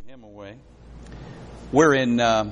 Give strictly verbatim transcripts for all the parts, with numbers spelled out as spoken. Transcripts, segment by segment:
him away. We're in uh,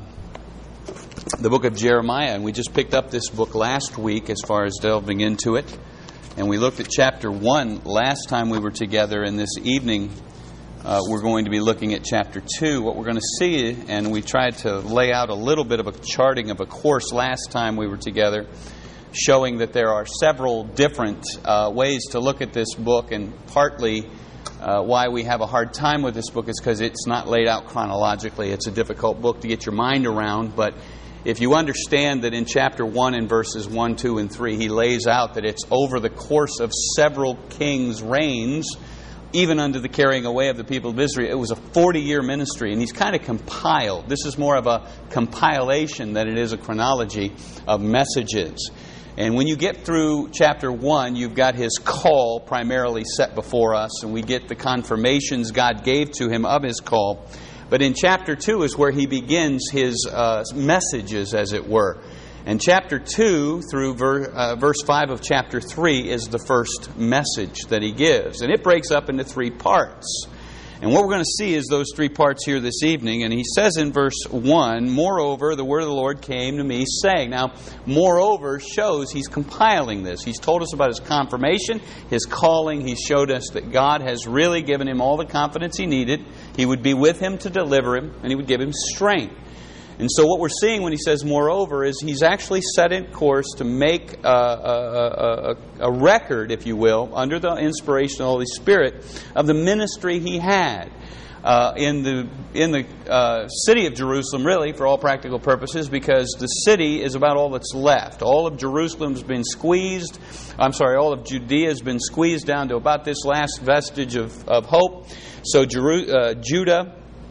the book of Jeremiah, and we just picked up this book last week as far as delving into it. And we looked at chapter one last time we were together, and this evening uh, we're going to be looking at chapter two. What we're going to see, and we tried to lay out a little bit of a charting of a course last time we were together, showing that there are several different uh, ways to look at this book, and partly Uh, why we have a hard time with this book is because it's not laid out chronologically. It's a difficult book to get your mind around, but if you understand that in chapter one and verses one, two, and three, he lays out that it's over the course of several kings' reigns, even under the carrying away of the people of Israel. It was a forty-year ministry, and he's kind of compiled. This is more of a compilation than it is a chronology of messages. And when you get through chapter one, you've got his call primarily set before us, and we get the confirmations God gave to him of his call. But in chapter two is where he begins his uh, messages, as it were. And chapter two through ver- uh, verse five of chapter three is the first message that he gives. And it breaks up into three parts. And what we're going to see is those three parts here this evening. And he says in verse one, "Moreover, the word of the Lord came to me, saying." Now, moreover shows he's compiling this. He's told us about his confirmation, his calling. He showed us that God has really given him all the confidence he needed. He would be with him to deliver him, and he would give him strength. And so what we're seeing when he says moreover is he's actually set in course to make a, a, a, a record, if you will, under the inspiration of the Holy Spirit, of the ministry he had uh, in the in the uh, city of Jerusalem, really, for all practical purposes, because the city is about all that's left. All of Jerusalem's been squeezed. I'm sorry, all of Judea has been squeezed down to about this last vestige of, of hope. So Jeru- uh, Judah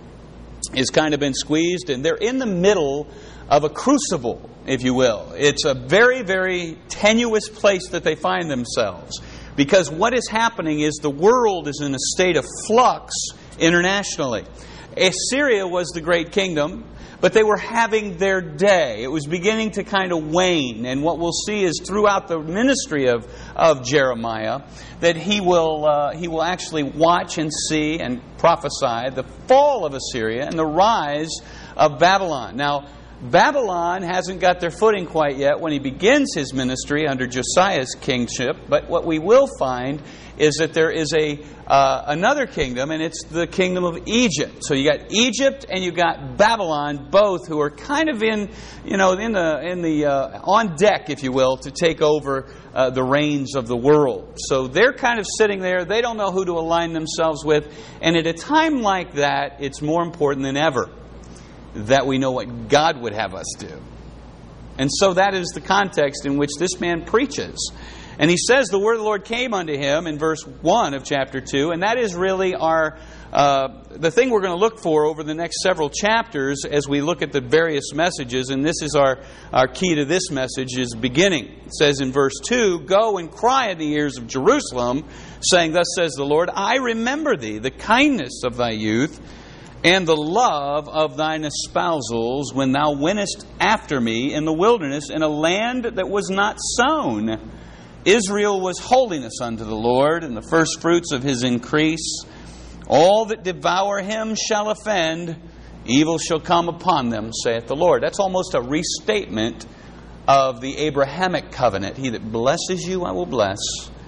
is kind of been squeezed, and they're in the middle of a crucible, if you will. It's a very, very tenuous place that they find themselves, because what is happening is the world is in a state of flux internationally. Assyria was the great kingdom, but they were having their day. It was beginning to kind of wane. And what we'll see is throughout the ministry of, of Jeremiah, that he will uh, he will actually watch and see and prophesy the fall of Assyria and the rise of Babylon. Now, Babylon hasn't got their footing quite yet when he begins his ministry under Josiah's kingship. But what we will find is that there is a uh, another kingdom, and it's the kingdom of Egypt. So you got Egypt and you got Babylon, both who are kind of in, you know, in the in the uh, on deck, if you will, to take over uh, the reins of the world. So they're kind of sitting there. They don't know who to align themselves with, and at a time like that, it's more important than ever that we know what God would have us do. And so that is the context in which this man preaches. And he says the word of the Lord came unto him in verse one of chapter two, and that is really our uh, the thing we're going to look for over the next several chapters as we look at the various messages. And this is our, our key to this message, is beginning. It says in verse two, "Go and cry in the ears of Jerusalem, saying, Thus says the Lord, I remember thee, the kindness of thy youth, and the love of thine espousals, when thou wentest after me in the wilderness, in a land that was not sown. Israel was holiness unto the Lord, and the first fruits of his increase. All that devour him shall offend, evil shall come upon them, saith the Lord." That's almost a restatement of the Abrahamic covenant. He that blesses you, I will bless.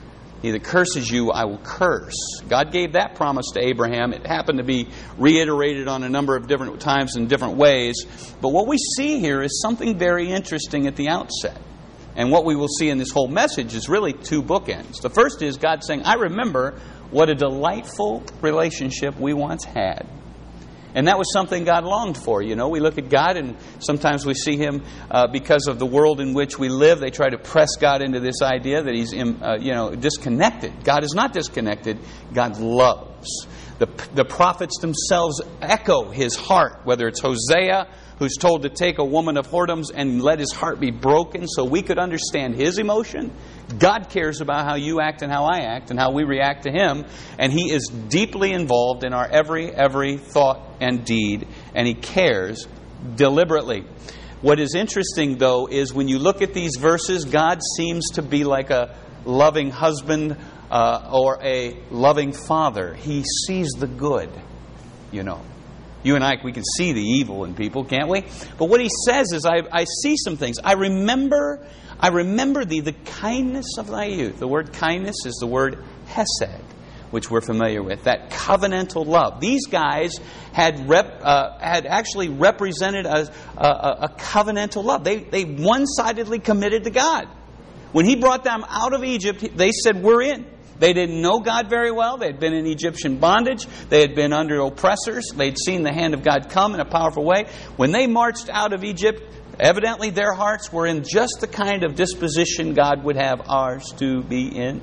He that curses you, I will curse. God gave that promise to Abraham. It happened to be reiterated on a number of different times in different ways. But what we see here is something very interesting at the outset. And what we will see in this whole message is really two bookends. The first is God saying, I remember what a delightful relationship we once had. And that was something God longed for. You know, we look at God and sometimes we see Him uh, because of the world in which we live. They try to press God into this idea that He's, uh, you know, disconnected. God is not disconnected. God loves. The, the prophets themselves echo His heart, whether it's Hosea, who's told to take a woman of whoredoms and let his heart be broken so we could understand his emotion. God cares about how you act and how I act and how we react to Him. And He is deeply involved in our every, every thought and deed. And He cares deliberately. What is interesting, though, is when you look at these verses, God seems to be like a loving husband uh, or a loving father. He sees the good, you know. You and I, we can see the evil in people, can't we? But what he says is, I, I see some things. I remember, I remember thee, the kindness of thy youth. The word kindness is the word hesed, which we're familiar with. That covenantal love. These guys had rep, uh, had actually represented a, a, a covenantal love. They, they one-sidedly committed to God. When he brought them out of Egypt, they said, we're in. They didn't know God very well. They had been in Egyptian bondage. They had been under oppressors. They'd seen the hand of God come in a powerful way. When they marched out of Egypt, evidently their hearts were in just the kind of disposition God would have ours to be in.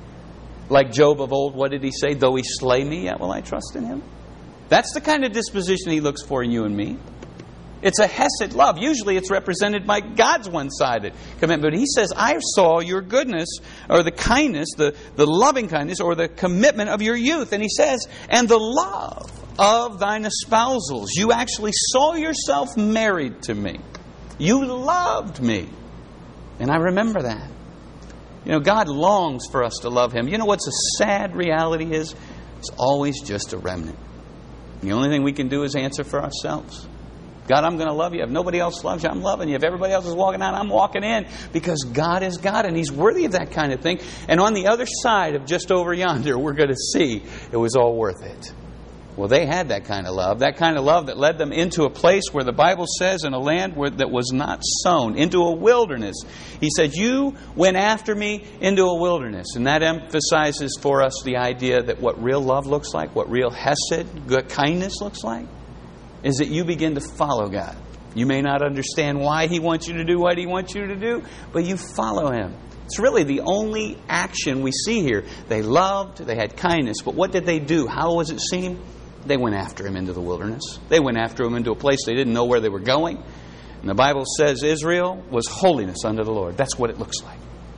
Like Job of old, what did he say? Though he slay me, yet will I trust in him. That's the kind of disposition he looks for in you and me. It's a hesed love. Usually it's represented by God's one-sided commitment. But he says, I saw your goodness, or the kindness, the, the loving kindness, or the commitment of your youth. And he says, and the love of thine espousals. You actually saw yourself married to me. You loved me. And I remember that. You know, God longs for us to love Him. You know what's a sad reality is? It's always just a remnant. The only thing we can do is answer for ourselves. God, I'm going to love you. If nobody else loves you, I'm loving you. If everybody else is walking out, I'm walking in. Because God is God, and He's worthy of that kind of thing. And on the other side of just over yonder, we're going to see it was all worth it. Well, they had that kind of love. That kind of love that led them into a place where the Bible says, in a land where, that was not sown, into a wilderness. He said, you went after me into a wilderness. And that emphasizes for us the idea that what real love looks like, what real hesed, good kindness looks like, is that you begin to follow God. You may not understand why He wants you to do what He wants you to do, but you follow Him. It's really the only action we see here. They loved, they had kindness, but what did they do? How was it seen? They went after Him into the wilderness. They went after Him into a place they didn't know where they were going. And the Bible says Israel was holiness unto the Lord. That's what it looks like.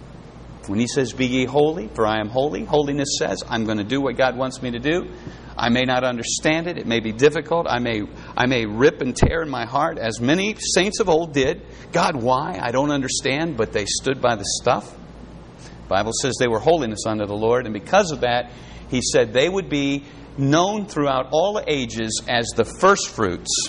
When He says, be ye holy, for I am holy, holiness says, I'm going to do what God wants me to do. I may not understand it. It may be difficult. I may, I may rip and tear in my heart, as many saints of old did. God, why? I don't understand, but they stood by the stuff. The Bible says they were holiness unto the Lord, and because of that, He said they would be known throughout all the ages as the first fruits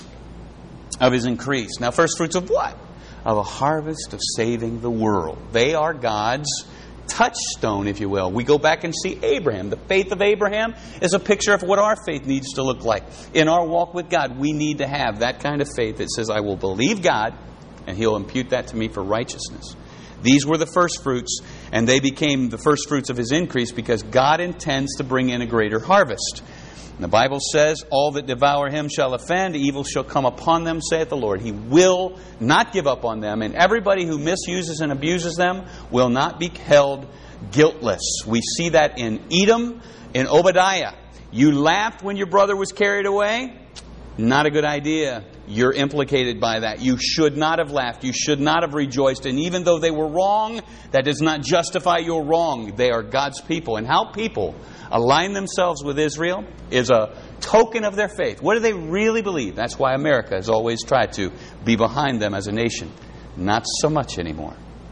of His increase. Now, first fruits of what? Of a harvest of saving the world. They are God's touchstone, if you will. We go back and see Abraham. The faith of Abraham is a picture of what our faith needs to look like. In our walk with God, we need to have that kind of faith that says, I will believe God, and He'll impute that to me for righteousness. These were the first fruits, and they became the first fruits of His increase because God intends to bring in a greater harvest. And the Bible says, all that devour Him shall offend, evil shall come upon them, saith the Lord. He will not give up on them, and everybody who misuses and abuses them will not be held guiltless. We see that in Edom, in Obadiah. You laughed when your brother was carried away? Not a good idea. You're implicated by that. You should not have laughed. You should not have rejoiced. And even though they were wrong, that does not justify your wrong. They are God's people. And how people align themselves with Israel is a token of their faith. What do they really believe? That's why America has always tried to be behind them as a nation. Not so much anymore.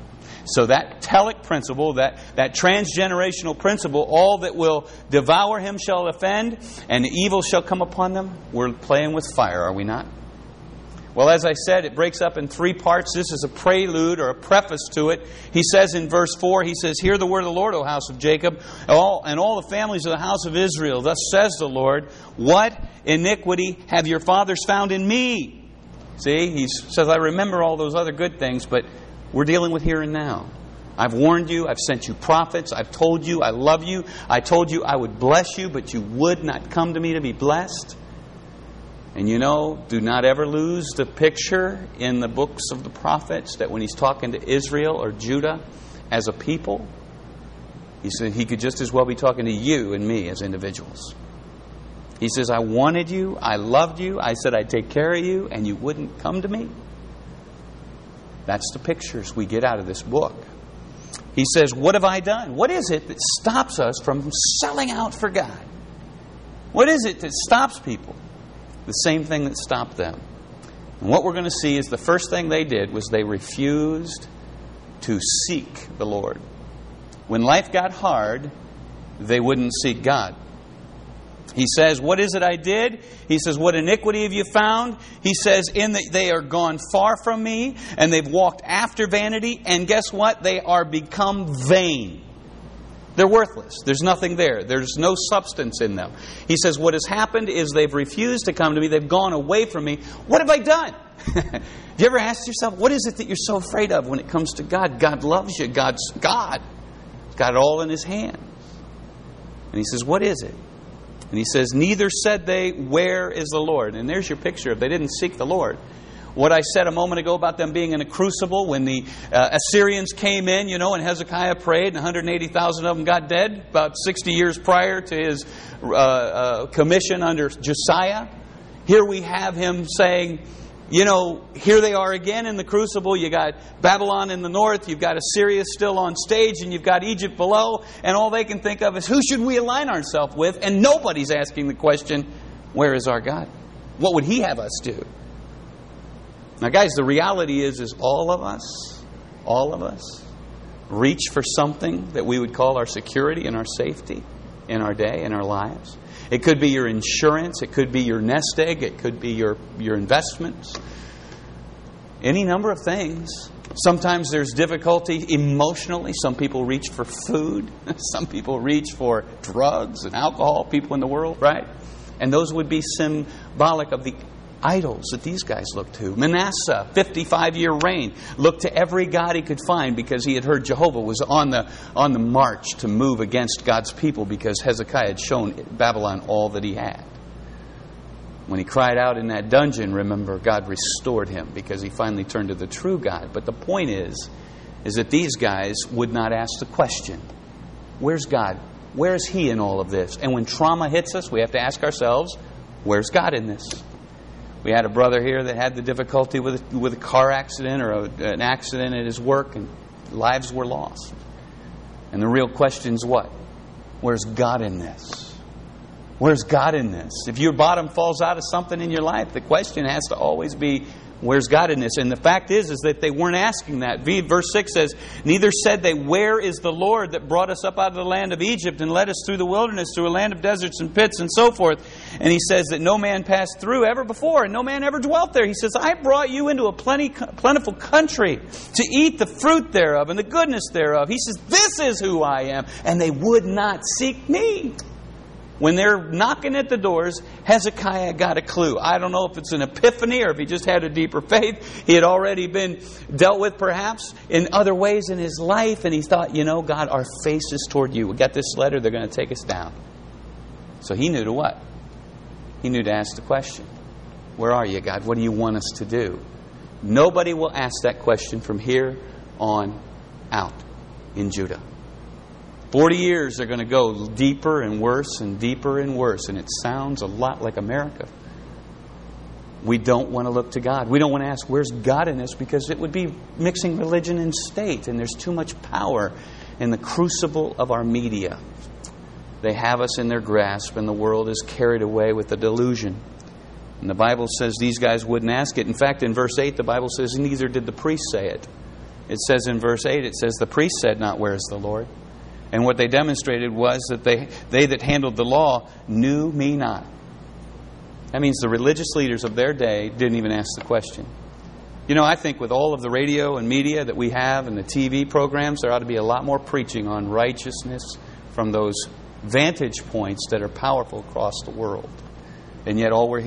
So that telic principle, that, that transgenerational principle, all that will devour him shall offend, and evil shall come upon them, we're playing with fire, are we not? Well, as I said, it breaks up in three parts. This is a prelude or a preface to it. He says in verse four, he says, hear the word of the Lord, O house of Jacob, all, and all the families of the house of Israel. Thus says the Lord, what iniquity have your fathers found in me? See, he says, I remember all those other good things, but we're dealing with here and now. I've warned you. I've sent you prophets. I've told you I love you. I told you I would bless you, but you would not come to me to be blessed. And you know, do not ever lose the picture in the books of the prophets that when he's talking to Israel or Judah as a people, he said he could just as well be talking to you and me as individuals. He says, I wanted you. I loved you. I said I'd take care of you, and you wouldn't come to me. That's the pictures we get out of this book. He says, what have I done? What is it that stops us from selling out for God? What is it that stops people? The same thing that stopped them. And what we're going to see is the first thing they did was they refused to seek the Lord. When life got hard, they wouldn't seek God. He says, what is it I did? He says, what iniquity have you found? He says, in that they are gone far from me, and they've walked after vanity, and guess what? They are become vain. They're worthless. There's nothing there. There's no substance in them. He says, what has happened is they've refused to come to me. They've gone away from me. What have I done? Have you ever asked yourself, what is it that you're so afraid of when it comes to God? God loves you. God's God. He's got it all in His hand. And He says, what is it? And He says, neither said they, where is the Lord? And there's your picture of they didn't seek the Lord. What I said a moment ago about them being in a crucible when the uh, Assyrians came in, you know, and Hezekiah prayed and one hundred eighty thousand of them got dead about sixty years prior to his uh, uh, commission under Josiah. Here we have him saying, you know, here they are again in the crucible. You got Babylon in the north, you've got Assyria still on stage, and you've got Egypt below, and all they can think of is, who should we align ourselves with? And nobody's asking the question, where is our God? What would He have us do? Now, guys, the reality is, is all of us, all of us, reach for something that we would call our security and our safety in our day, in our lives. It could be your insurance. It could be your nest egg. It could be your, your investments. Any number of things. Sometimes there's difficulty emotionally. Some people reach for food. Some people reach for drugs and alcohol. People in the world, right? And those would be symbolic of the idols that these guys looked to. Manasseh, fifty-five year reign, looked to every god he could find because he had heard Jehovah was on the on the march to move against God's people because Hezekiah had shown Babylon all that he had. When he cried out in that dungeon, remember, God restored him because he finally turned to the true God. But the point is, is that these guys would not ask the question, where's God? Where's He in all of this? And when trauma hits us, we have to ask ourselves, where's God in this? We had a brother here that had the difficulty with a, with a car accident or a, an accident at his work, and lives were lost. And the real question is what? Where's God in this? Where's God in this? If your bottom falls out of something in your life, the question has to always be, where's God in this? And the fact is, is that they weren't asking that. Verse six says, neither said they, where is the Lord that brought us up out of the land of Egypt and led us through the wilderness, through a land of deserts and pits and so forth. And he says that no man passed through ever before and no man ever dwelt there. He says, I brought you into a plenty, plentiful country to eat the fruit thereof and the goodness thereof. He says, this is who I am. And they would not seek me. When they're knocking at the doors, Hezekiah got a clue. I don't know if it's an epiphany or if he just had a deeper faith. He had already been dealt with perhaps in other ways in his life. And he thought, you know, God, our face is toward you. We got this letter. They're going to take us down. So he knew to what? He knew to ask the question. Where are you, God? What do you want us to do? Nobody will ask that question from here on out in Judah. Forty years they're going to go deeper and worse and deeper and worse. And it sounds a lot like America. We don't want to look to God. We don't want to ask, where's God in this? Because it would be mixing religion and state. And there's too much power in the crucible of our media. They have us in their grasp and the world is carried away with the delusion. And the Bible says these guys wouldn't ask it. In fact, in verse eight, the Bible says, neither did the priest say it. It says in verse eight, it says, the priest said not, where is the Lord? And what they demonstrated was that they, they that handled the law knew me not. That means the religious leaders of their day didn't even ask the question. You know, I think with all of the radio and media that we have and the T V programs, there ought to be a lot more preaching on righteousness from those vantage points that are powerful across the world. And yet all we're